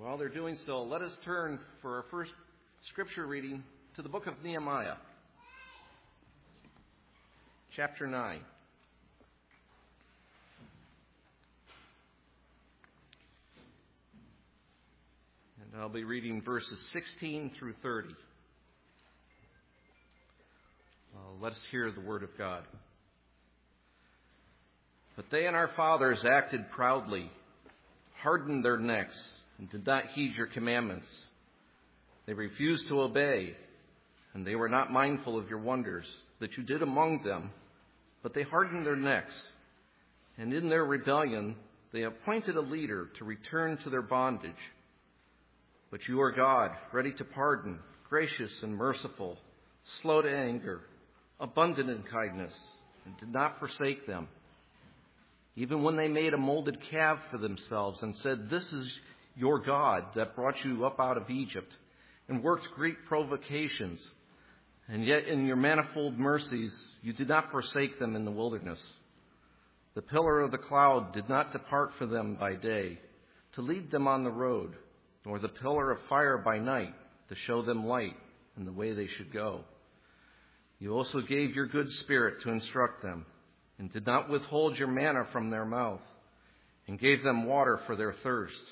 While they're doing so, let us turn for our first scripture reading to the book of Nehemiah, chapter 9. And I'll be reading verses 16 through 30. Let us hear the word of God. But they and our fathers acted proudly, hardened their necks, and did not heed your commandments. They refused to obey, and they were not mindful of your wonders that you did among them, but they hardened their necks. And in their rebellion, they appointed a leader to return to their bondage. But you are God, ready to pardon, gracious and merciful, slow to anger, abundant in kindness, and did not forsake them. Even when they made a molded calf for themselves and said, "This is your God that brought you up out of Egypt," and worked great provocations, and yet in your manifold mercies you did not forsake them in the wilderness. The pillar of the cloud did not depart from them by day to lead them on the road, nor the pillar of fire by night to show them light and the way they should go. You also gave your good spirit to instruct them, and did not withhold your manna from their mouth, and gave them water for their thirst.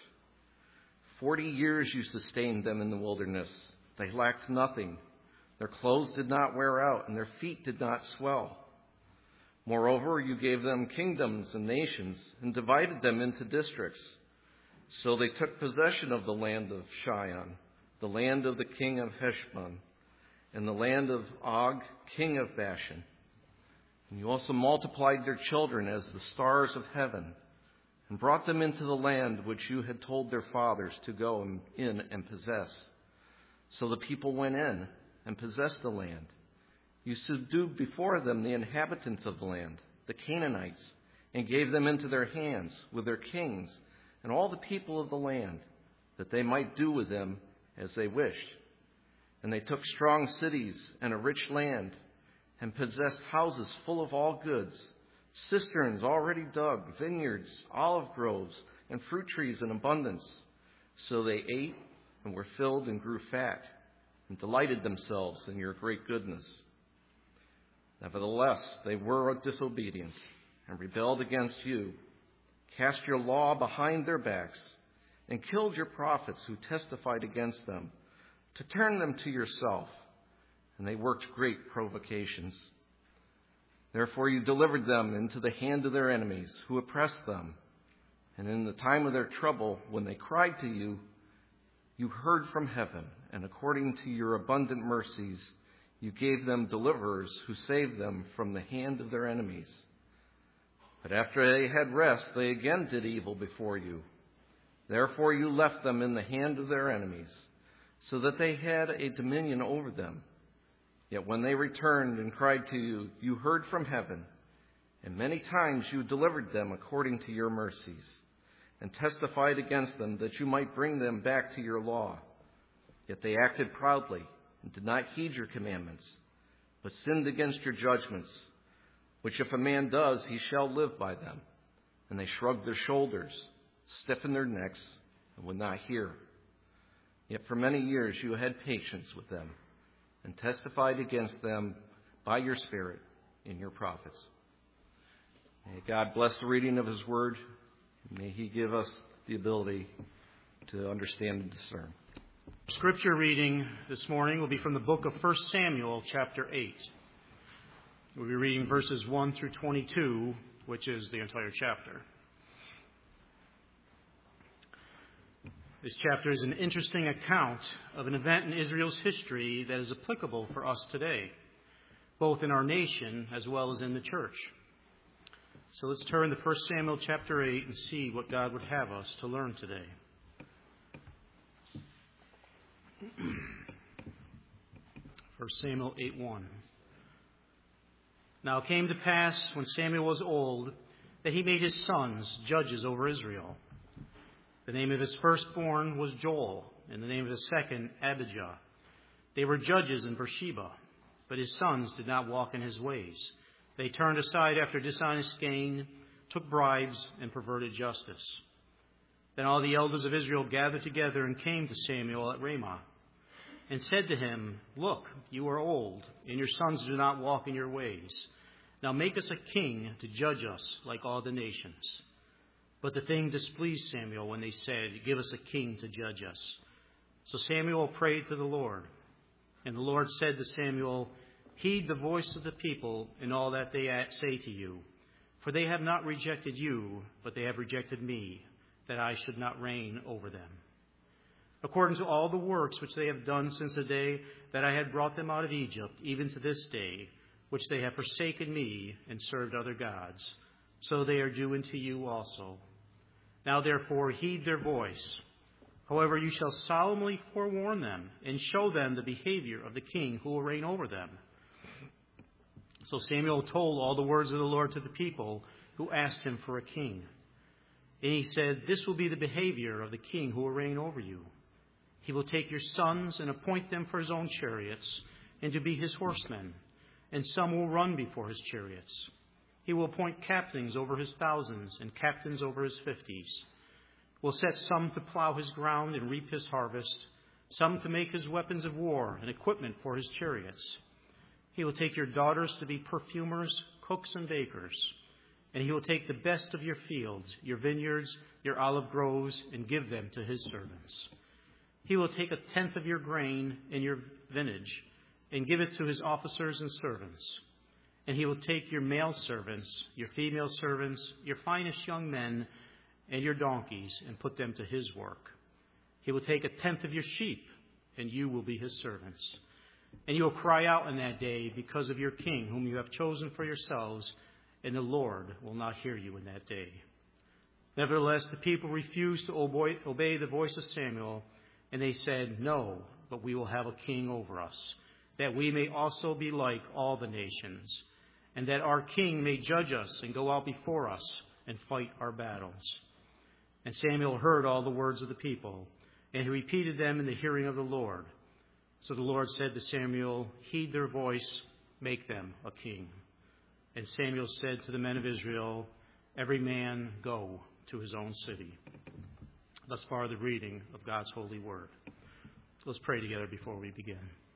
40 years you sustained them in the wilderness. They lacked nothing. Their clothes did not wear out, and their feet did not swell. Moreover, you gave them kingdoms and nations, and divided them into districts. So they took possession of the land of Shion, the land of the king of Heshbon, and the land of Og, king of Bashan. And you also multiplied their children as the stars of heaven, and brought them into the land which you had told their fathers to go in and possess. So the people went in and possessed the land. You subdued before them the inhabitants of the land, the Canaanites, and gave them into their hands with their kings and all the people of the land, that they might do with them as they wished. And they took strong cities and a rich land, and possessed houses full of all goods, cisterns already dug, vineyards, olive groves, and fruit trees in abundance. So they ate and were filled and grew fat, and delighted themselves in your great goodness. Nevertheless, they were disobedient and rebelled against you, cast your law behind their backs, and killed your prophets who testified against them, to turn them to yourself. And they worked great provocations. Therefore you delivered them into the hand of their enemies, who oppressed them. And in the time of their trouble, when they cried to you, you heard from heaven, and according to your abundant mercies, you gave them deliverers who saved them from the hand of their enemies. But after they had rest, they again did evil before you. Therefore you left them in the hand of their enemies, so that they had a dominion over them. Yet when they returned and cried to you, you heard from heaven, and many times you delivered them according to your mercies, and testified against them that you might bring them back to your law. Yet they acted proudly and did not heed your commandments, but sinned against your judgments, which if a man does, he shall live by them. And they shrugged their shoulders, stiffened their necks, and would not hear. Yet for many years you had patience with them, and testified against them by your Spirit in your prophets. May God bless the reading of his word. May he give us the ability to understand and discern. Scripture reading this morning will be from the book of 1 Samuel, chapter 8. We'll be reading verses 1 through 22, which is the entire chapter. This chapter is an interesting account of an event in Israel's history that is applicable for us today, both in our nation as well as in the church. So let's turn to 1 Samuel chapter 8 and see what God would have us to learn today. 1 Samuel 8:1. Now it came to pass, when Samuel was old, that he made his sons judges over Israel. The name of his firstborn was Joel, and the name of his second, Abijah. They were judges in Beersheba, but his sons did not walk in his ways. They turned aside after dishonest gain, took bribes, and perverted justice. Then all the elders of Israel gathered together and came to Samuel at Ramah, and said to him, Look, you are old, and your sons do not walk in your ways. Now make us a king to judge us like all the nations. But the thing displeased Samuel when they said, Give us a king to judge us. So Samuel prayed to the Lord. And the Lord said to Samuel, Heed the voice of the people in all that they say to you. For they have not rejected you, but they have rejected me, that I should not reign over them. According to all the works which they have done since the day that I had brought them out of Egypt, even to this day, which they have forsaken me and served other gods, so they are doing to you also. Now therefore heed their voice. However, you shall solemnly forewarn them and show them the behavior of the king who will reign over them. So Samuel told all the words of the Lord to the people who asked him for a king. And he said, This will be the behavior of the king who will reign over you. He will take your sons and appoint them for his own chariots and to be his horsemen, and some will run before his chariots. He will appoint captains over his thousands and captains over his 50s. Will set some to plow his ground and reap his harvest, some to make his weapons of war and equipment for his chariots. He will take your daughters to be perfumers, cooks, and bakers. And he will take the best of your fields, your vineyards, your olive groves, and give them to his servants. He will take 1/10 of your grain and your vintage, and give it to his officers and servants. And he will take your male servants, your female servants, your finest young men, and your donkeys, and put them to his work. He will take 1/10 of your sheep, and you will be his servants. And you will cry out in that day because of your king, whom you have chosen for yourselves, and the Lord will not hear you in that day. Nevertheless, the people refused to obey the voice of Samuel, and they said, No, but we will have a king over us, that we may also be like all the nations, and that our king may judge us and go out before us and fight our battles. And Samuel heard all the words of the people, and he repeated them in the hearing of the Lord. So the Lord said to Samuel, Heed their voice, make them a king. And Samuel said to the men of Israel, Every man go to his own city. Thus far the reading of God's holy word. Let's pray together before we begin.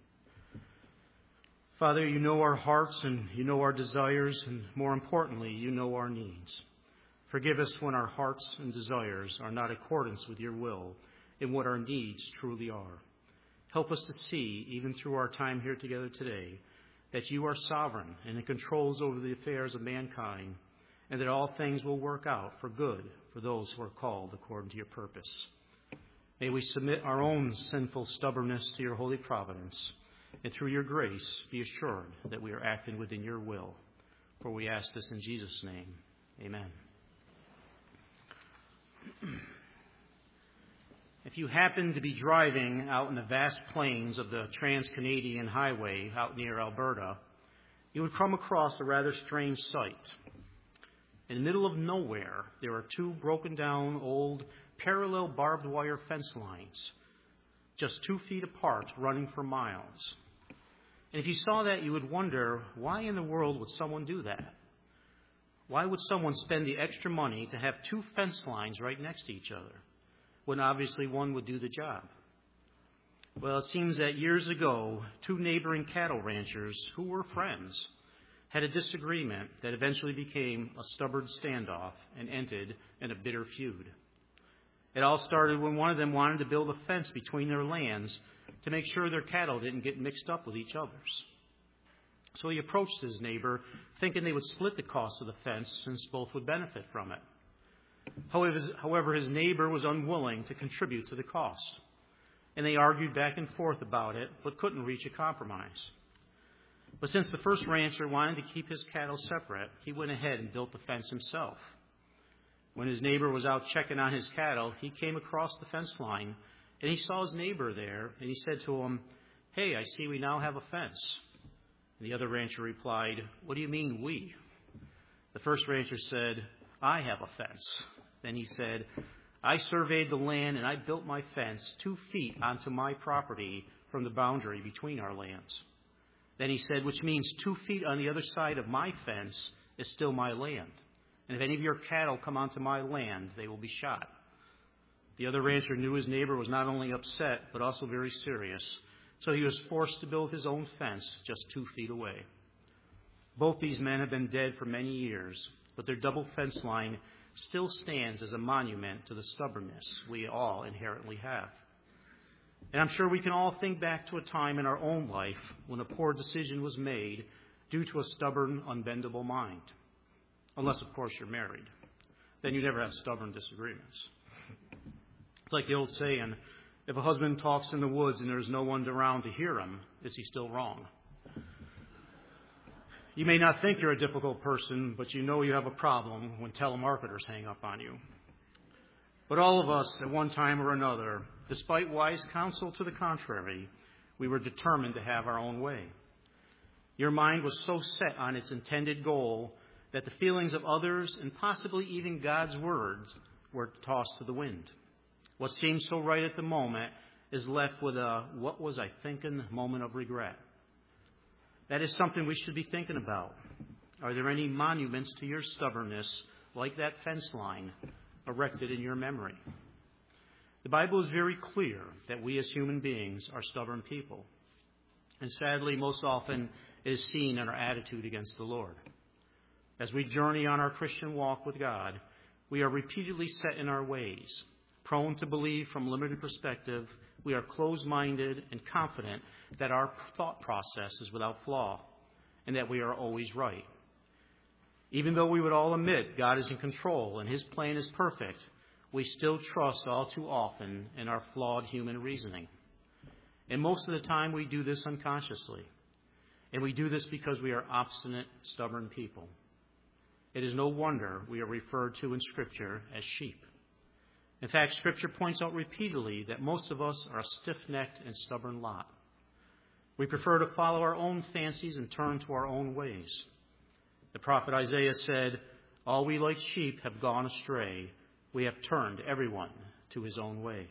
Father, you know our hearts and you know our desires, and more importantly, you know our needs. Forgive us when our hearts and desires are not in accordance with your will and what our needs truly are. Help us to see, even through our time here together today, that you are sovereign and in controls over the affairs of mankind, and that all things will work out for good for those who are called according to your purpose. May we submit our own sinful stubbornness to your holy providence, and through your grace be assured that we are acting within your will. For we ask this in Jesus' name. Amen. If you happen to be driving out in the vast plains of the Trans-Canadian Highway out near Alberta, you would come across a rather strange sight. In the middle of nowhere, there are two broken down old parallel barbed wire fence lines, just 2 feet apart, running for miles. And if you saw that, you would wonder, why in the world would someone do that? Why would someone spend the extra money to have 2 fence lines right next to each other, when obviously one would do the job? Well, it seems that years ago, 2 neighboring cattle ranchers who were friends had a disagreement that eventually became a stubborn standoff and ended in a bitter feud. It all started when one of them wanted to build a fence between their lands to make sure their cattle didn't get mixed up with each other's. So he approached his neighbor, thinking they would split the cost of the fence since both would benefit from it. However, his neighbor was unwilling to contribute to the cost, and they argued back and forth about it, but couldn't reach a compromise. But since the first rancher wanted to keep his cattle separate, he went ahead and built the fence himself. When his neighbor was out checking on his cattle, he came across the fence line, and he saw his neighbor there, and he said to him, "Hey, I see we now have a fence." And the other rancher replied, "What do you mean, we?" The first rancher said, "I have a fence." Then he said, "I surveyed the land, and I built my fence 2 feet onto my property from the boundary between our lands." Then he said, "Which means 2 feet on the other side of my fence is still my land. And if any of your cattle come onto my land, they will be shot." The other rancher knew his neighbor was not only upset, but also very serious, so he was forced to build his own fence just 2 feet away. Both these men have been dead for many years, but their double fence line still stands as a monument to the stubbornness we all inherently have. And I'm sure we can all think back to a time in our own life when a poor decision was made due to a stubborn, unbendable mind. Unless, of course, you're married. Then you never have stubborn disagreements. It's like the old saying, if a husband talks in the woods and there's no one around to hear him, is he still wrong? You may not think you're a difficult person, but you know you have a problem when telemarketers hang up on you. But all of us, at one time or another, despite wise counsel to the contrary, we were determined to have our own way. Your mind was so set on its intended goal that the feelings of others and possibly even God's words were tossed to the wind. What seemed so right at the moment is left with a "what was I thinking" moment of regret. That is something we should be thinking about. Are there any monuments to your stubbornness, like that fence line, erected in your memory? The Bible is very clear that we as human beings are stubborn people. And sadly, most often it is seen in our attitude against the Lord. As we journey on our Christian walk with God, we are repeatedly set in our ways, prone to believe from limited perspective. We are closed-minded and confident that our thought process is without flaw and that we are always right. Even though we would all admit God is in control and His plan is perfect, we still trust all too often in our flawed human reasoning. And most of the time we do this unconsciously. And we do this because we are obstinate, stubborn people. It is no wonder we are referred to in Scripture as sheep. In fact, Scripture points out repeatedly that most of us are a stiff-necked and stubborn lot. We prefer to follow our own fancies and turn to our own ways. The prophet Isaiah said, "All we like sheep have gone astray. We have turned everyone to his own way."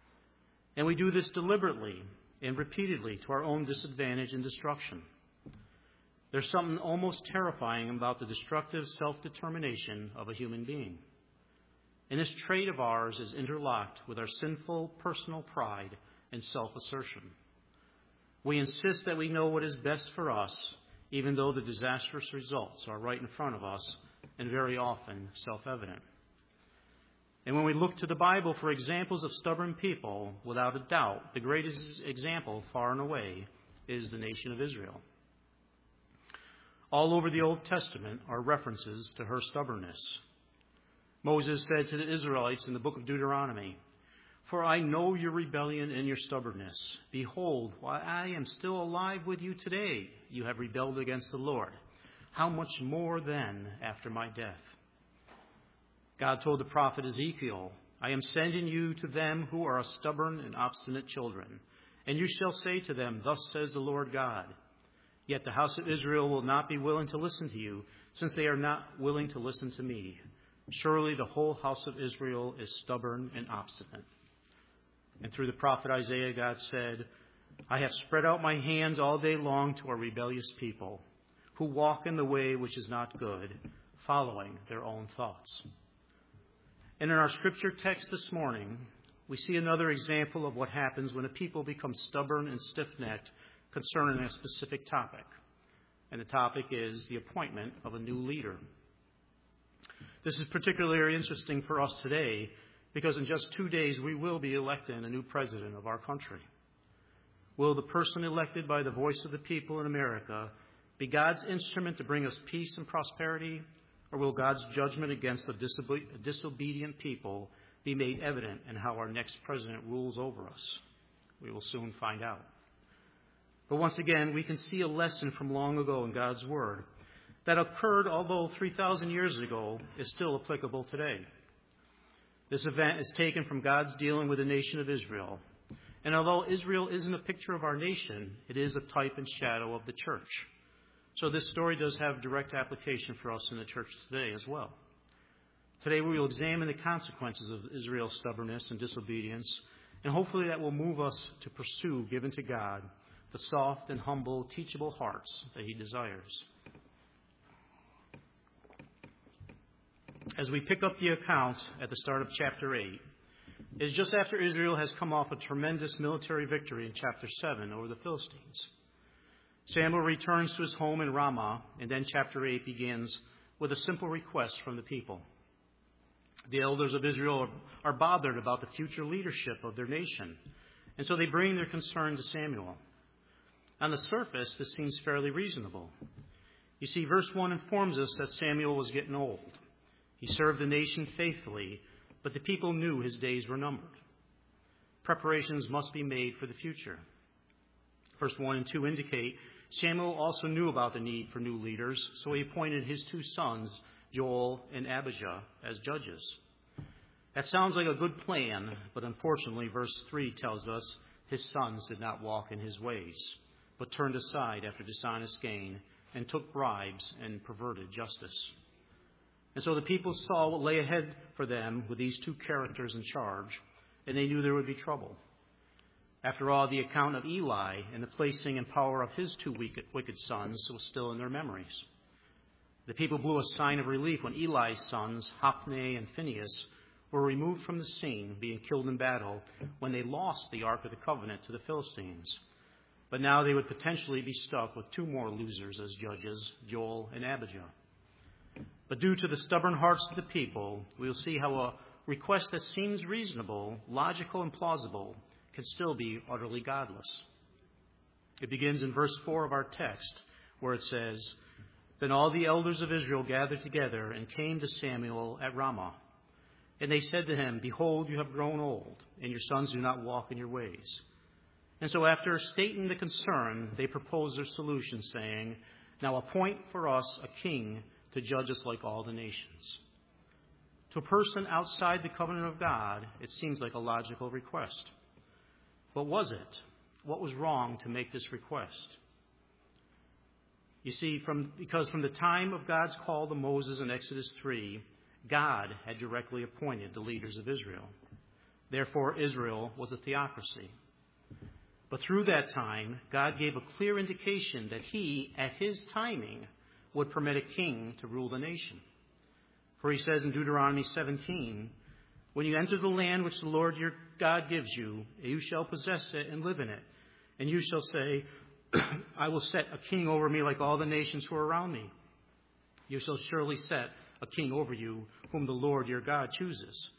And we do this deliberately and repeatedly to our own disadvantage and destruction. There's something almost terrifying about the destructive self-determination of a human being. And this trait of ours is interlocked with our sinful personal pride and self-assertion. We insist that we know what is best for us, even though the disastrous results are right in front of us and very often self-evident. And when we look to the Bible for examples of stubborn people, without a doubt, the greatest example, far and away, is the nation of Israel. All over the Old Testament are references to her stubbornness. Moses said to the Israelites in the book of Deuteronomy, "For I know your rebellion and your stubbornness. Behold, while I am still alive with you today, you have rebelled against the Lord. How much more then after my death?" God told the prophet Ezekiel, "I am sending you to them who are a stubborn and obstinate children, and you shall say to them, 'Thus says the Lord God.' Yet the house of Israel will not be willing to listen to you, since they are not willing to listen to me. Surely the whole house of Israel is stubborn and obstinate." And through the prophet Isaiah, God said, "I have spread out my hands all day long to a rebellious people, who walk in the way which is not good, following their own thoughts." And in our scripture text this morning, we see another example of what happens when a people becomes stubborn and stiff-necked concerning a specific topic. And the topic is the appointment of a new leader. This is particularly interesting for us today because in just 2 days we will be electing a new president of our country. Will the person elected by the voice of the people in America be God's instrument to bring us peace and prosperity, or will God's judgment against the disobedient people be made evident in how our next president rules over us? We will soon find out. But once again, we can see a lesson from long ago in God's Word that occurred, although 3,000 years ago, is still applicable today. This event is taken from God's dealing with the nation of Israel. And although Israel isn't a picture of our nation, it is a type and shadow of the church. So this story does have direct application for us in the church today as well. Today we will examine the consequences of Israel's stubbornness and disobedience, and hopefully that will move us to pursue, given to God, the soft and humble, teachable hearts that He desires. As we pick up the account at the start of chapter 8, It is just after Israel has come off a tremendous military victory in chapter 7 over the Philistines. Samuel returns to his home in Ramah, and then chapter 8 begins with a simple request from the people. The elders of Israel are bothered about the future leadership of their nation, and so they bring their concern to Samuel. On the surface, this seems fairly reasonable. You see, verse 1 informs us that Samuel was getting old. He served the nation faithfully, but the people knew his days were numbered. Preparations must be made for the future. Verse 1 and 2 indicate Samuel also knew about the need for new leaders, so he appointed his 2 sons, Joel and Abijah, as judges. That sounds like a good plan, but unfortunately, verse 3 tells us his sons did not walk in his ways, but turned aside after dishonest gain and took bribes and perverted justice. And so the people saw what lay ahead for them with these 2 characters in charge, and they knew there would be trouble. After all, the account of Eli and the placing in power of his 2 wicked sons was still in their memories. The people blew a sign of relief when Eli's sons, Hophni and Phinehas, were removed from the scene, being killed in battle, when they lost the Ark of the Covenant to the Philistines. But now they would potentially be stuck with 2 more losers as judges, Joel and Abijah. But due to the stubborn hearts of the people, we'll see how a request that seems reasonable, logical, and plausible can still be utterly godless. It begins in verse 4 of our text, where it says, "Then all the elders of Israel gathered together and came to Samuel at Ramah. And they said to him, 'Behold, you have grown old, and your sons do not walk in your ways.' And so after stating the concern, they proposed their solution, saying, 'Now appoint for us a king to judge us like all the nations.'" To a person outside the covenant of God, it seems like a logical request. But was it? What was wrong to make this request? You see, because from the time of God's call to Moses in Exodus 3, God had directly appointed the leaders of Israel. Therefore, Israel was a theocracy. But through that time, God gave a clear indication that he, at his timing, would permit a king to rule the nation. For he says in Deuteronomy 17, "When you enter the land which the Lord your God gives you, you shall possess it and live in it. And you shall say, 'I will set a king over me like all the nations who are around me.' You shall surely set a king over you whom the Lord your God chooses."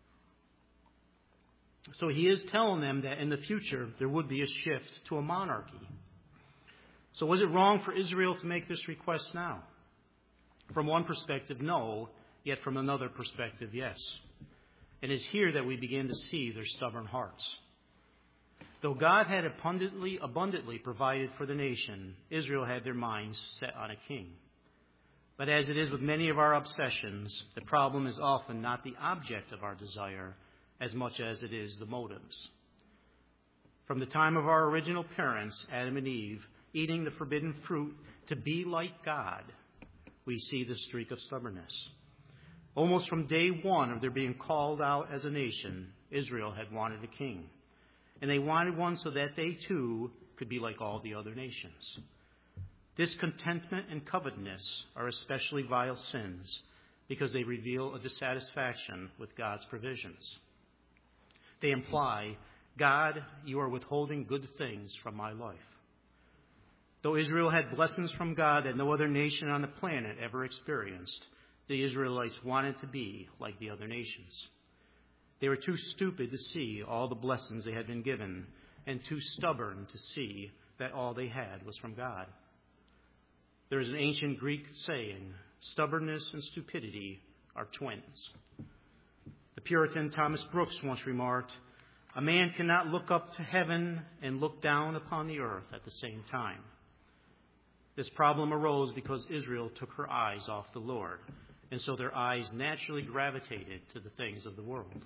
So he is telling them that in the future there would be a shift to a monarchy. So was it wrong for Israel to make this request now? From one perspective, no, yet from another perspective, yes. And it's here that we begin to see their stubborn hearts. Though God had abundantly provided for the nation, Israel had their minds set on a king. But as it is with many of our obsessions, the problem is often not the object of our desire as much as it is the motives. From the time of our original parents, Adam and Eve, eating the forbidden fruit to be like God, we see the streak of stubbornness. Almost from day one of their being called out as a nation, Israel had wanted a king. And they wanted one so that they too could be like all the other nations. Discontentment and covetousness are especially vile sins because they reveal a dissatisfaction with God's provisions. They imply, "God, you are withholding good things from my life." Though Israel had blessings from God that no other nation on the planet ever experienced, the Israelites wanted to be like the other nations. They were too stupid to see all the blessings they had been given, and too stubborn to see that all they had was from God. There is an ancient Greek saying, "Stubbornness and stupidity are twins." The Puritan Thomas Brooks once remarked, "A man cannot look up to heaven and look down upon the earth at the same time." This problem arose because Israel took her eyes off the Lord, and so their eyes naturally gravitated to the things of the world.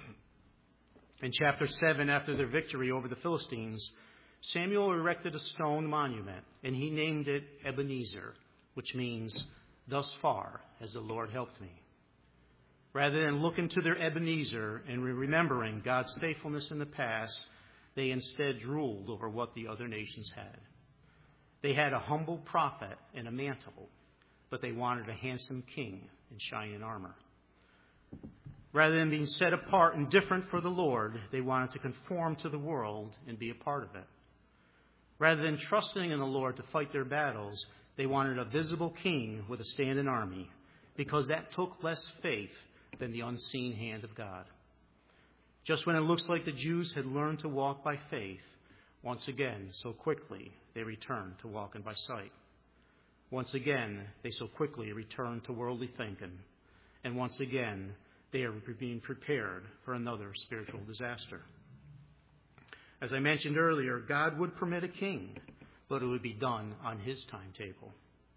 In chapter 7, after their victory over the Philistines, Samuel erected a stone monument, and he named it Ebenezer, which means, "Thus far has the Lord helped me." Rather than looking to their Ebenezer and remembering God's faithfulness in the past, they instead drooled over what the other nations had. They had a humble prophet and a mantle, but they wanted a handsome king in shining armor. Rather than being set apart and different for the Lord, they wanted to conform to the world and be a part of it. Rather than trusting in the Lord to fight their battles, they wanted a visible king with a standing army, because that took less faith than the unseen hand of God. Just when it looks like the Jews had learned to walk by faith, once again, so quickly, they returned to walking by sight. Once again, they so quickly returned to worldly thinking. And once again, they are being prepared for another spiritual disaster. As I mentioned earlier, God would permit a king, but it would be done on his timetable.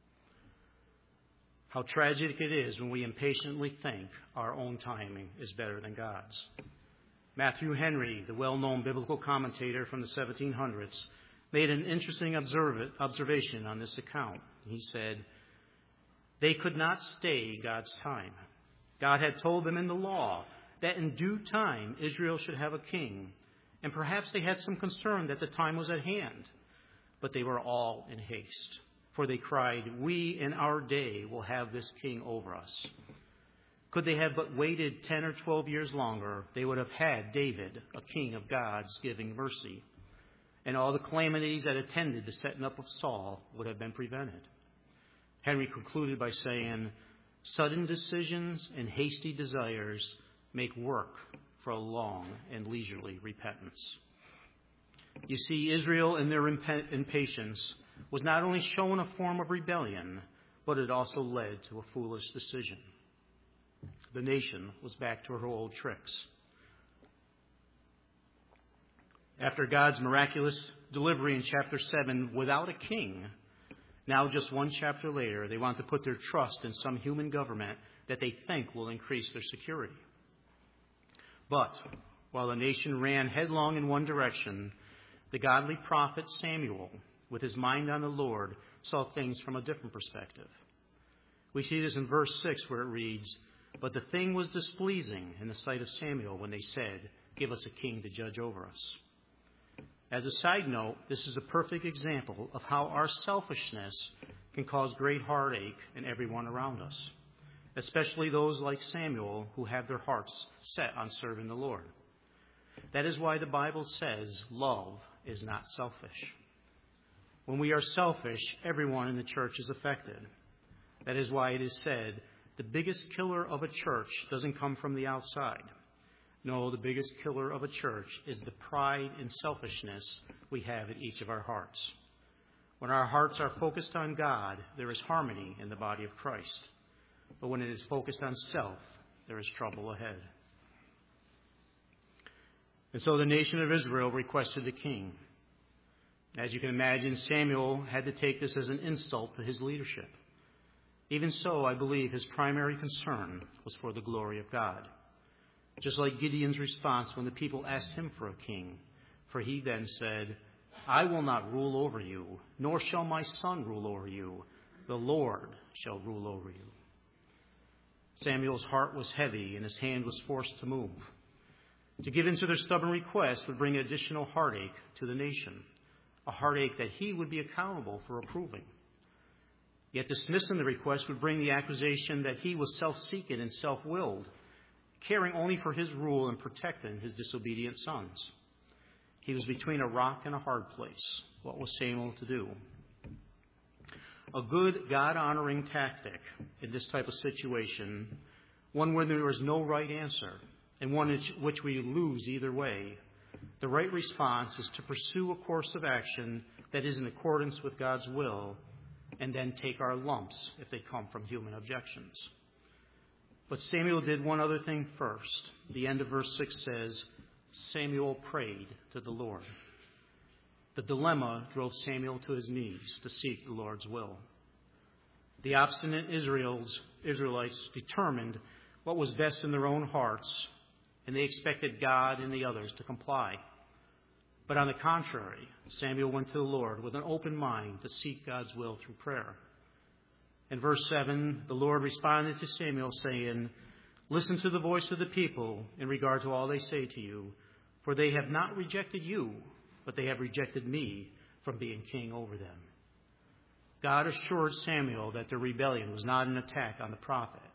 How tragic it is when we impatiently think our own timing is better than God's. Matthew Henry, the well-known biblical commentator from the 1700s, made an interesting observation on this account. He said, "They could not stay God's time. God had told them in the law that in due time Israel should have a king, and perhaps they had some concern that the time was at hand. But they were all in haste, for they cried, 'We in our day will have this king over us.' Could they have but waited 10 or 12 years longer, they would have had David, a king of God's giving mercy, and all the calamities that attended the setting up of Saul would have been prevented." Henry concluded by saying, "Sudden decisions and hasty desires make work for a long and leisurely repentance." You see, Israel in their impatience was not only shown a form of rebellion, but it also led to a foolish decision. The nation was back to her old tricks. After God's miraculous delivery in chapter 7 without a king, now just one chapter later, they want to put their trust in some human government that they think will increase their security. But while the nation ran headlong in one direction, the godly prophet Samuel, with his mind on the Lord, saw things from a different perspective. We see this in verse 6 where it reads, "But the thing was displeasing in the sight of Samuel when they said, 'Give us a king to judge over us.'" As a side note, this is a perfect example of how our selfishness can cause great heartache in everyone around us, especially those like Samuel who have their hearts set on serving the Lord. That is why the Bible says love is not selfish. When we are selfish, everyone in the church is affected. That is why it is said, the biggest killer of a church doesn't come from the outside. No, the biggest killer of a church is the pride and selfishness we have in each of our hearts. When our hearts are focused on God, there is harmony in the body of Christ. But when it is focused on self, there is trouble ahead. And so the nation of Israel requested a king. As you can imagine, Samuel had to take this as an insult to his leadership. Even so, I believe his primary concern was for the glory of God. Just like Gideon's response when the people asked him for a king, for he then said, "I will not rule over you, nor shall my son rule over you. The Lord shall rule over you." Samuel's heart was heavy and his hand was forced to move. To give in to their stubborn request would bring additional heartache to the nation, a heartache that he would be accountable for approving. Yet dismissing the request would bring the accusation that he was self-seeking and self-willed, caring only for his rule and protecting his disobedient sons. He was between a rock and a hard place. What was Samuel to do? A good God-honoring tactic in this type of situation, one where there is no right answer, and one in which we lose either way. The right response is to pursue a course of action that is in accordance with God's will, and then take our lumps if they come from human objections. But Samuel did one other thing first. The end of verse 6 says, Samuel prayed to the Lord. The dilemma drove Samuel to his knees to seek the Lord's will. The obstinate Israelites determined what was best in their own hearts, and they expected God and the others to comply. But on the contrary, Samuel went to the Lord with an open mind to seek God's will through prayer. In verse 7, the Lord responded to Samuel saying, "Listen to the voice of the people in regard to all they say to you, for they have not rejected you, but they have rejected me from being king over them." God assured Samuel that their rebellion was not an attack on the prophet,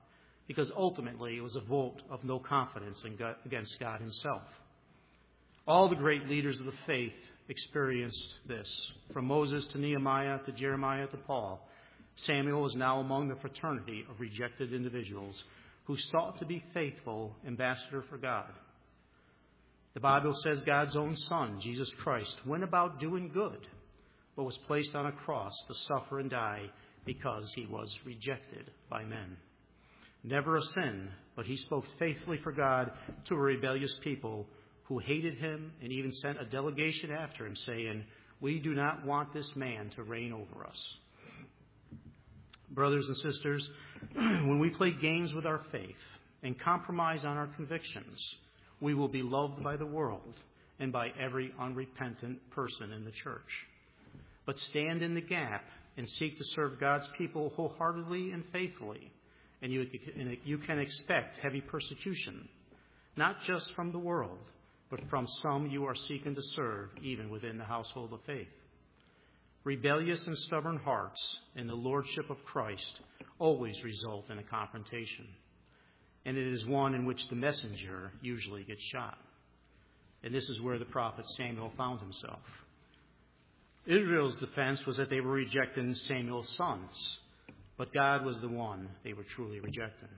because ultimately it was a vote of no confidence against God himself. All the great leaders of the faith experienced this. From Moses to Nehemiah to Jeremiah to Paul, Samuel was now among the fraternity of rejected individuals who sought to be faithful ambassador for God. The Bible says God's own Son, Jesus Christ, went about doing good, but was placed on a cross to suffer and die because he was rejected by men. Never a sin, but he spoke faithfully for God to a rebellious people who hated him and even sent a delegation after him saying, "We do not want this man to reign over us." Brothers and sisters, when we play games with our faith and compromise on our convictions, we will be loved by the world and by every unrepentant person in the church. But stand in the gap and seek to serve God's people wholeheartedly and faithfully, and you can expect heavy persecution, not just from the world, but from some you are seeking to serve, even within the household of faith. Rebellious and stubborn hearts in the lordship of Christ always result in a confrontation, and it is one in which the messenger usually gets shot. And this is where the prophet Samuel found himself. Israel's defense was that they were rejecting Samuel's sons, but God was the one they were truly rejecting.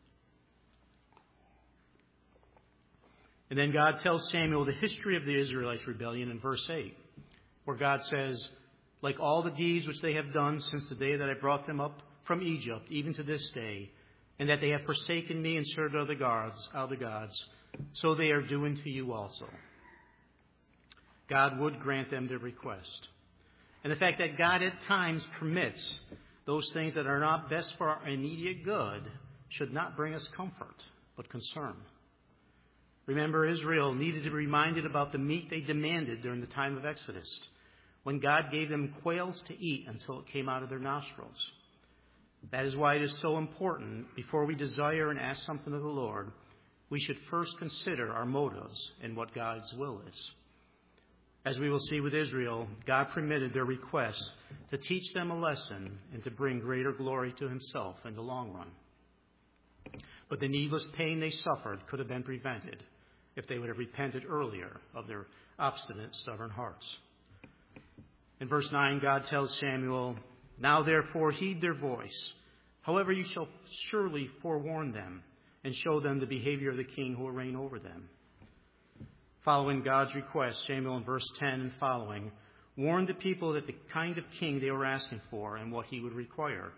And then God tells Samuel the history of the Israelites' rebellion in verse 8, where God says, "Like all the deeds which they have done since the day that I brought them up from Egypt, even to this day, and that they have forsaken me and served other gods, so they are doing to you also." God would grant them their request. And the fact that God at times permits those things that are not best for our immediate good should not bring us comfort, but concern. Remember, Israel needed to be reminded about the meat they demanded during the time of Exodus, when God gave them quails to eat until it came out of their nostrils. That is why it is so important, before we desire and ask something of the Lord, we should first consider our motives and what God's will is. As we will see with Israel, God permitted their requests to teach them a lesson and to bring greater glory to himself in the long run. But the needless pain they suffered could have been prevented if they would have repented earlier of their obstinate, stubborn hearts. In verse 9, God tells Samuel, "Now therefore heed their voice. However, you shall surely forewarn them and show them the behavior of the king who will reign over them." Following God's request, Samuel in verse 10 and following warned the people that the kind of king they were asking for and what he would require.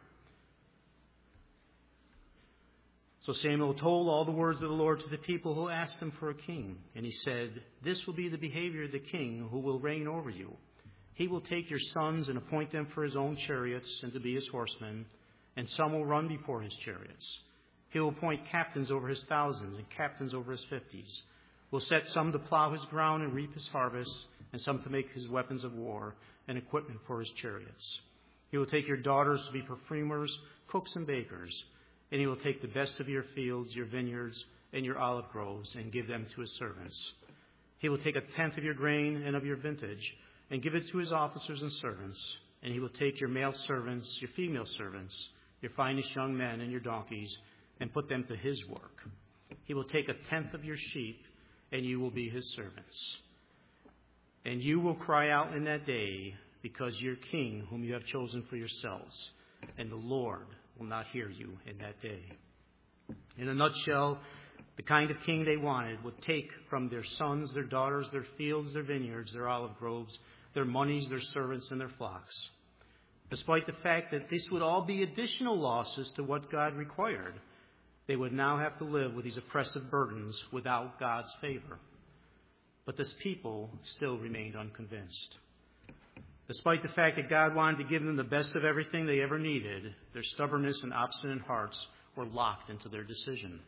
So Samuel told all the words of the Lord to the people who asked him for a king. And he said, "This will be the behavior of the king who will reign over you. He will take your sons and appoint them for his own chariots and to be his horsemen, and some will run before his chariots. He will appoint captains over his thousands and captains over his 50s. Will set some to plow his ground and reap his harvest, and some to make his weapons of war and equipment for his chariots. He will take your daughters to be perfumers, cooks, and bakers, and he will take the best of your fields, your vineyards, and your olive groves, and give them to his servants. He will take a tenth of your grain and of your vintage, and give it to his officers and servants. And he will take your male servants, your female servants, your finest young men, and your donkeys, and put them to his work. He will take a tenth of your sheep, and you will be his servants. And you will cry out in that day, because your king, whom you have chosen for yourselves, and the Lord will not hear you in that day." In a nutshell, the kind of king they wanted would take from their sons, their daughters, their fields, their vineyards, their olive groves, their monies, their servants, and their flocks. Despite the fact that this would all be additional losses to what God required, they would now have to live with these oppressive burdens without God's favor. But this people still remained unconvinced. Despite the fact that God wanted to give them the best of everything they ever needed, their stubbornness and obstinate hearts were locked into their decision.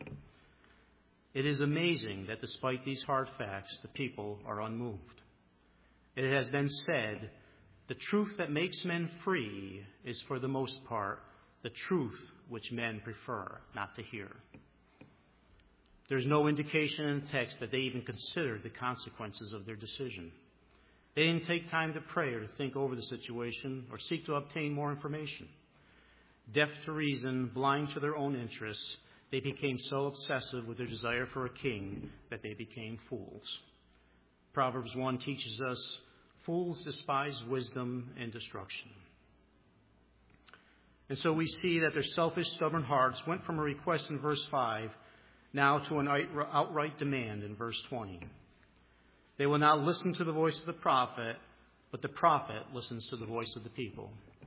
It is amazing that despite these hard facts, the people are unmoved. It has been said, the truth that makes men free is for the most part the truth which men prefer not to hear. There's no indication in the text that they even considered the consequences of their decision. They didn't take time to pray or to think over the situation or seek to obtain more information. Deaf to reason, blind to their own interests, They became so obsessive with their desire for a king that they became fools. Proverbs 1 teaches us, fools despise wisdom and destruction. And so we see that their selfish, stubborn hearts went from a request in verse 5 now to an outright demand in verse 20. They will not listen to the voice of the prophet, but the prophet listens to the voice of the people.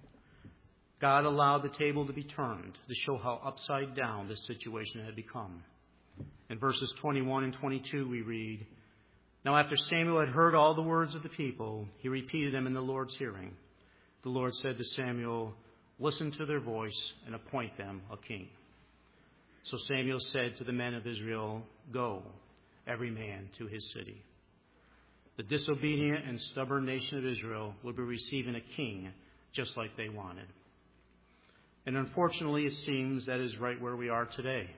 God allowed the table to be turned to show how upside down this situation had become. In verses 21 and 22 we read, Now after Samuel had heard all the words of the people, he repeated them in the Lord's hearing. The Lord said to Samuel, Listen to their voice and appoint them a king. So Samuel said to the men of Israel, Go, every man to his city. The disobedient and stubborn nation of Israel would be receiving a king just like they wanted. And unfortunately, it seems that is right where we are today.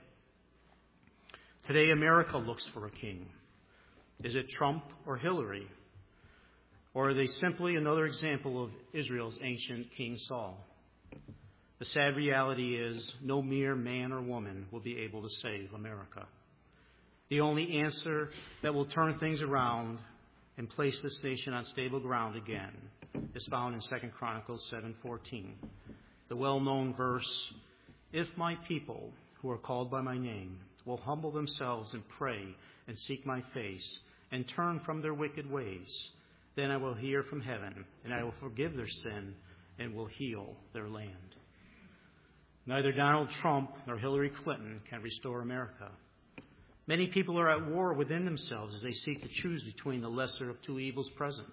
Today, America looks for a king. Is it Trump or Hillary? Or are they simply another example of Israel's ancient King Saul? The sad reality is no mere man or woman will be able to save America. The only answer that will turn things around and place this nation on stable ground again is found in 2 Chronicles 7:14. The well-known verse, If my people, who are called by my name, will humble themselves and pray and seek my face and turn from their wicked ways, then I will hear from heaven and I will forgive their sin and will heal their land. Neither Donald Trump nor Hillary Clinton can restore America. Many people are at war within themselves as they seek to choose between the lesser of two evils present.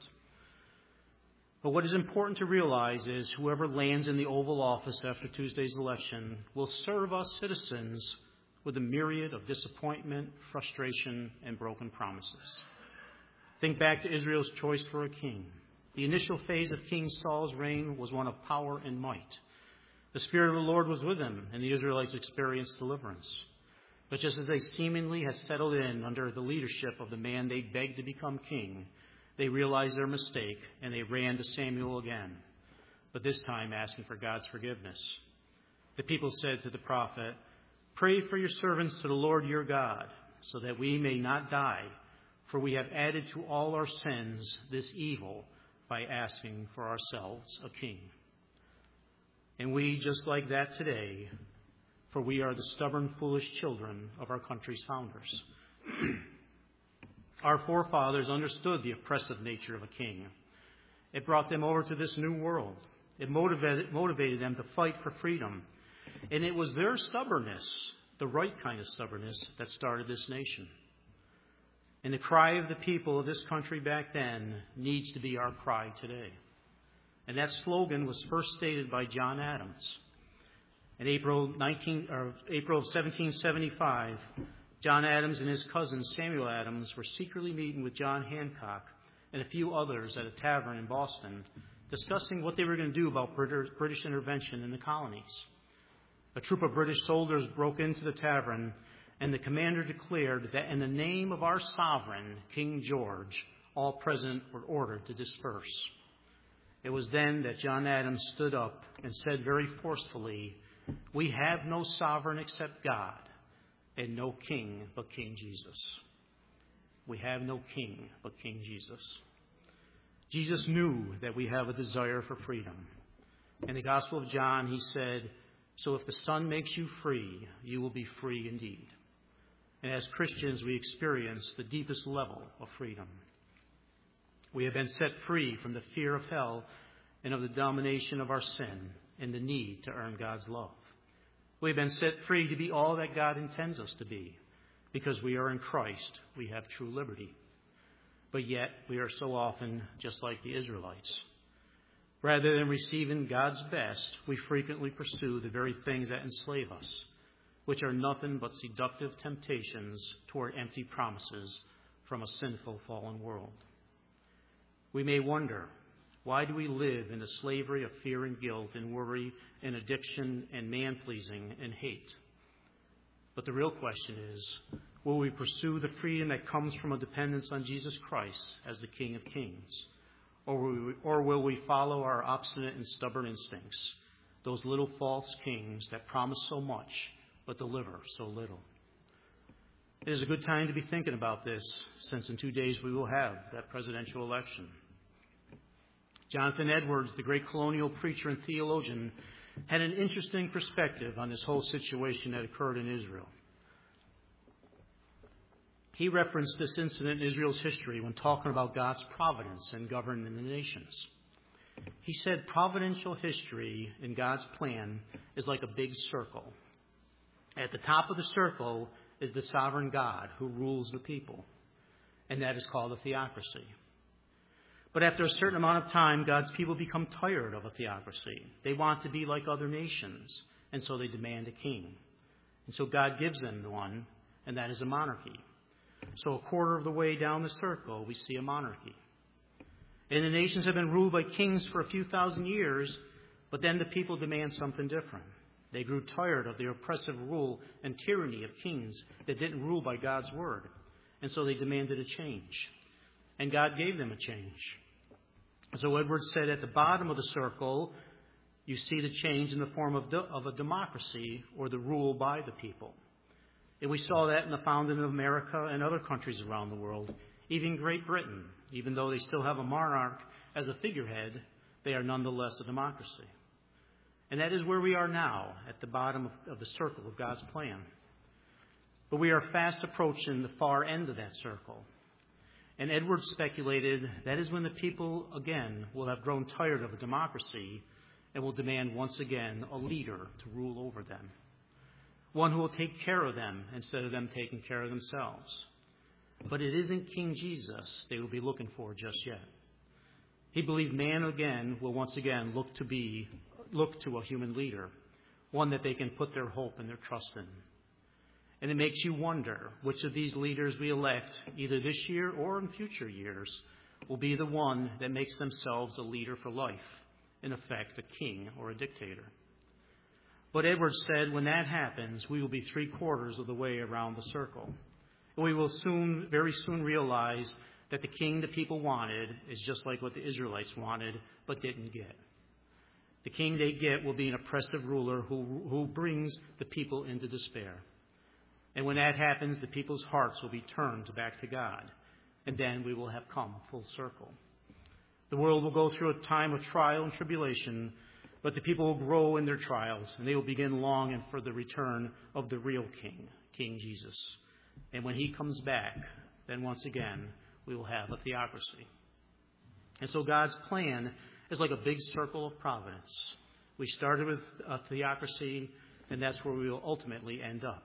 But what is important to realize is whoever lands in the Oval Office after Tuesday's election will serve us citizens with a myriad of disappointment, frustration, and broken promises. Think back to Israel's choice for a king. The initial phase of King Saul's reign was one of power and might. The Spirit of the Lord was with him, and the Israelites experienced deliverance. But just as they seemingly had settled in under the leadership of the man they begged to become king, they realized their mistake, and they ran to Samuel again, but this time asking for God's forgiveness. The people said to the prophet, Pray for your servants to the Lord your God, so that we may not die, for we have added to all our sins this evil by asking for ourselves a king. And we, just like that today, for we are the stubborn, foolish children of our country's founders. Our forefathers understood the oppressive nature of a king. It brought them over to this new world. It motivated them to fight for freedom. And it was their stubbornness, the right kind of stubbornness, that started this nation. And the cry of the people of this country back then needs to be our cry today. And that slogan was first stated by John Adams. In April of 1775, John Adams and his cousin Samuel Adams were secretly meeting with John Hancock and a few others at a tavern in Boston, discussing what they were going to do about British intervention in the colonies. A troop of British soldiers broke into the tavern, and the commander declared that in the name of our sovereign, King George, all present were ordered to disperse. It was then that John Adams stood up and said very forcefully, We have no sovereign except God, and no king but King Jesus. We have no king but King Jesus. Jesus knew that we have a desire for freedom. In the Gospel of John, he said, So if the Son makes you free, you will be free indeed. And as Christians, we experience the deepest level of freedom. We have been set free from the fear of hell and of the domination of our sin and the need to earn God's love. We have been set free to be all that God intends us to be. Because we are in Christ, we have true liberty. But yet, we are so often just like the Israelites. Rather than receiving God's best, we frequently pursue the very things that enslave us, which are nothing but seductive temptations toward empty promises from a sinful, fallen world. We may wonder, why do we live in the slavery of fear and guilt and worry and addiction and man-pleasing and hate? But the real question is, will we pursue the freedom that comes from a dependence on Jesus Christ as the King of Kings? Or will we follow our obstinate and stubborn instincts, those little false kings that promise so much but deliver so little. It is a good time to be thinking about this, since in 2 days we will have that presidential election. Jonathan Edwards, the great colonial preacher and theologian, had an interesting perspective on this whole situation that occurred in Israel. He referenced this incident in Israel's history when talking about God's providence in governing the nations. He said providential history in God's plan is like a big circle. At the top of the circle is the sovereign God who rules the people, and that is called a theocracy. But after a certain amount of time, God's people become tired of a theocracy. They want to be like other nations, and so they demand a king. And so God gives them one, and that is a monarchy. So a quarter of the way down the circle, we see a monarchy. And the nations have been ruled by kings for a few thousand years, but then the people demand something different. They grew tired of the oppressive rule and tyranny of kings that didn't rule by God's word, and so they demanded a change. And God gave them a change. So Edwards said at the bottom of the circle, you see the change in the form of a democracy, or the rule by the people. And we saw that in the founding of America and other countries around the world. Even Great Britain, even though they still have a monarch as a figurehead, they are nonetheless a democracy. And that is where we are now, at the bottom of the circle of God's plan. But we are fast approaching the far end of that circle. And Edwards speculated that is when the people again will have grown tired of a democracy and will demand once again a leader to rule over them. One who will take care of them instead of them taking care of themselves. But it isn't King Jesus they will be looking for just yet. He believed man again will once again look to a human leader, one that they can put their hope and their trust in. And it makes you wonder which of these leaders we elect, either this year or in future years, will be the one that makes themselves a leader for life, in effect, a king or a dictator. But Edwards said when that happens, we will be 3/4 of the way around the circle. And we will very soon realize that the king the people wanted is just like what the Israelites wanted, but didn't get. The king they get will be an oppressive ruler who brings the people into despair. And when that happens, the people's hearts will be turned back to God. And then we will have come full circle. The world will go through a time of trial and tribulation, but the people will grow in their trials, and they will begin longing for the return of the real king, King Jesus. And when he comes back, then once again, we will have a theocracy. And so God's plan is like a big circle of providence. We started with a theocracy, and that's where we will ultimately end up.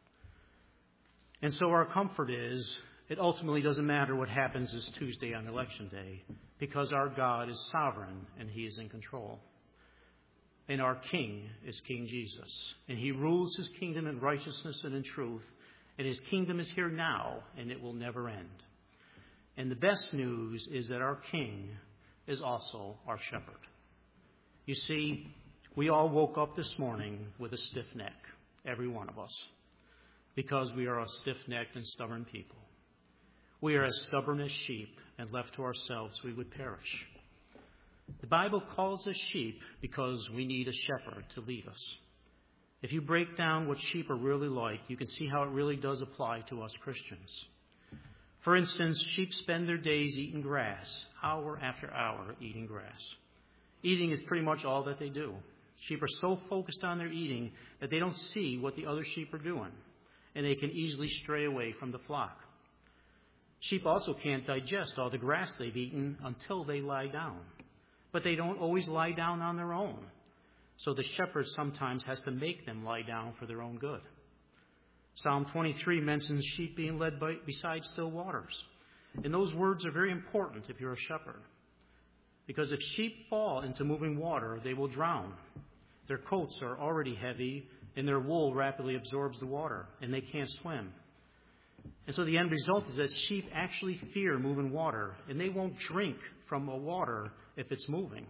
And so our comfort is, it ultimately doesn't matter what happens this Tuesday on Election Day, because our God is sovereign and he is in control. And our King is King Jesus. And he rules his kingdom in righteousness and in truth. And his kingdom is here now, and it will never end. And the best news is that our King is also our shepherd. You see, we all woke up this morning with a stiff neck, every one of us, because we are a stiff-necked and stubborn people. We are as stubborn as sheep, and left to ourselves we would perish. The Bible calls us sheep because we need a shepherd to lead us. If you break down what sheep are really like, you can see how it really does apply to us Christians. For instance, sheep spend their days eating grass, hour after hour eating grass. Eating is pretty much all that they do. Sheep are so focused on their eating that they don't see what the other sheep are doing, and they can easily stray away from the flock. Sheep also can't digest all the grass they've eaten until they lie down. But they don't always lie down on their own. So the shepherd sometimes has to make them lie down for their own good. Psalm 23 mentions sheep being led beside still waters. And those words are very important if you're a shepherd. Because if sheep fall into moving water, they will drown. Their coats are already heavy, and their wool rapidly absorbs the water, and they can't swim. And so the end result is that sheep actually fear moving water, and they won't drink from a water if it's moving.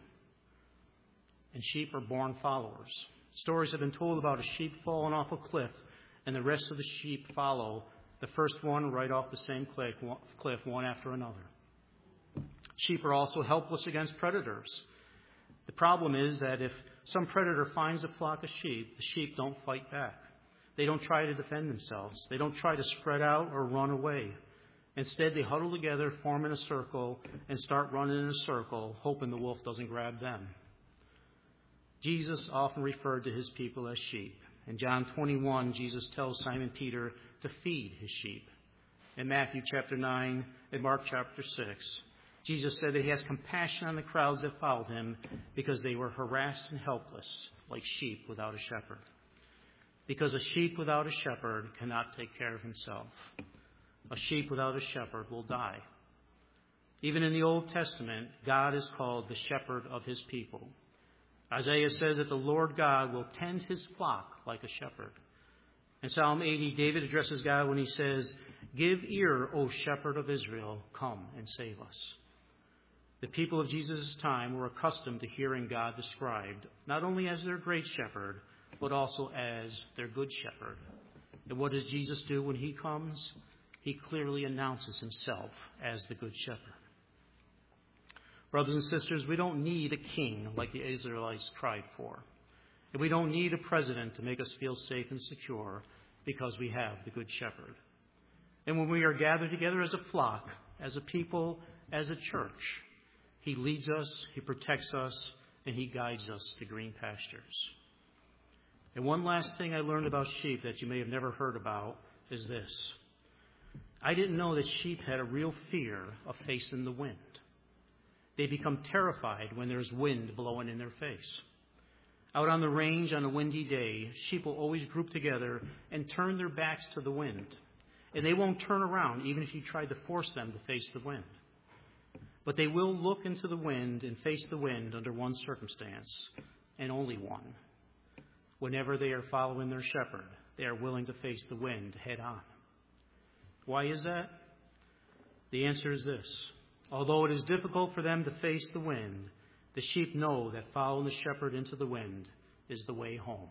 And sheep are born followers. Stories have been told about a sheep falling off a cliff, and the rest of the sheep follow the first one right off the same cliff, one after another. Sheep are also helpless against predators. The problem is that if some predator finds a flock of sheep, the sheep don't fight back. They don't try to defend themselves. They don't try to spread out or run away. Instead, they huddle together, form in a circle, and start running in a circle, hoping the wolf doesn't grab them. Jesus often referred to his people as sheep. In John 21, Jesus tells Simon Peter to feed his sheep. In Matthew chapter 9 and Mark chapter 6, Jesus said that he has compassion on the crowds that followed him because they were harassed and helpless, like sheep without a shepherd. Because a sheep without a shepherd cannot take care of himself. A sheep without a shepherd will die. Even in the Old Testament, God is called the shepherd of his people. Isaiah says that the Lord God will tend his flock like a shepherd. In Psalm 80, David addresses God when he says, "Give ear, O shepherd of Israel, come and save us." The people of Jesus' time were accustomed to hearing God described not only as their great shepherd, but also as their good shepherd. And what does Jesus do when he comes? He clearly announces himself as the good shepherd. Brothers and sisters, we don't need a king like the Israelites cried for. And we don't need a president to make us feel safe and secure because we have the good shepherd. And when we are gathered together as a flock, as a people, as a church, he leads us, he protects us, and he guides us to green pastures. And one last thing I learned about sheep that you may have never heard about is this. I didn't know that sheep had a real fear of facing the wind. They become terrified when there's wind blowing in their face. Out on the range on a windy day, sheep will always group together and turn their backs to the wind. And they won't turn around even if you tried to force them to face the wind. But they will look into the wind and face the wind under one circumstance, and only one. Whenever they are following their shepherd, they are willing to face the wind head on. Why is that? The answer is this. Although it is difficult for them to face the wind, the sheep know that following the shepherd into the wind is the way home.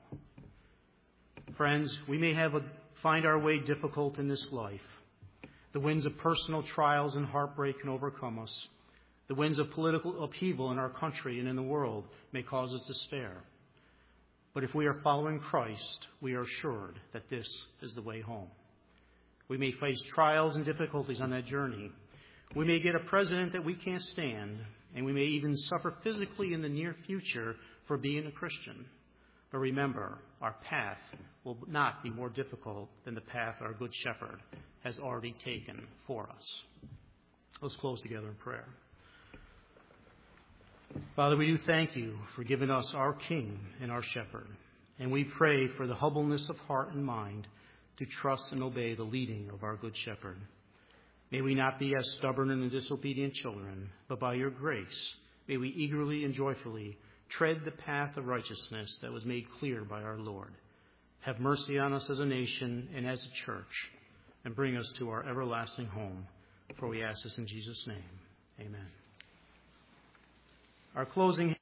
Friends, we may find our way difficult in this life. The winds of personal trials and heartbreak can overcome us. The winds of political upheaval in our country and in the world may cause us despair. But if we are following Christ, we are assured that this is the way home. We may face trials and difficulties on that journey. We may get a president that we can't stand, and we may even suffer physically in the near future for being a Christian. But remember, our path will not be more difficult than the path our Good Shepherd has already taken for us. Let's close together in prayer. Father, we do thank you for giving us our King and our Shepherd, and we pray for the humbleness of heart and mind to trust and obey the leading of our Good Shepherd. May we not be as stubborn and disobedient children, but by your grace, may we eagerly and joyfully tread the path of righteousness that was made clear by our Lord. Have mercy on us as a nation and as a church, and bring us to our everlasting home. For we ask this in Jesus' name. Amen. Our closing